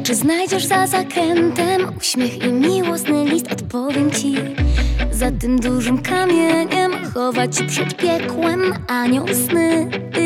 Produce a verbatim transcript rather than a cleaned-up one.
Czy znajdziesz za zakrętem uśmiech i miłosny list? Odpowiem ci, za tym dużym kamieniem chowa ci przed piekłem anioł sny.